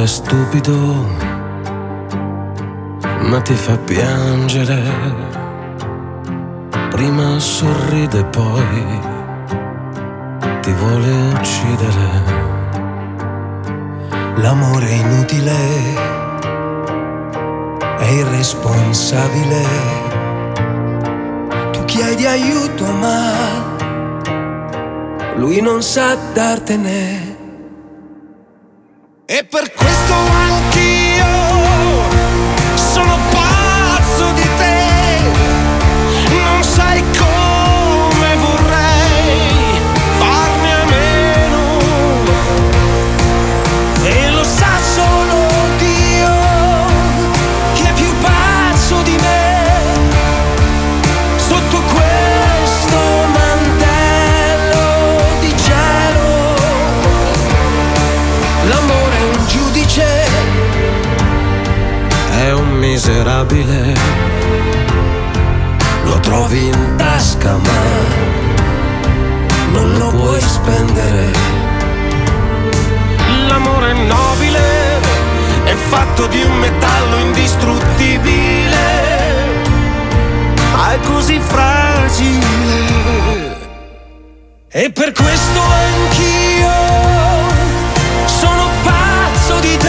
è stupido, ma ti fa piangere. Prima sorride, poi ti vuole uccidere. L'amore è inutile, è irresponsabile. Tu chiedi aiuto, ma lui non sa dartene. E per questo anch'io sono pazzo di te. Non sai come vorrei farne a meno. E lo sa solo Dio che è più pazzo di me. Sotto questo mantello di cielo, l'amore è un giudice, È un miserabile, lo trovi in tasca ma non lo puoi spendere. l'amore è nobile, è fatto di un metallo indistruttibile, ma è così fragile. E per questo anch'io sono pazzo di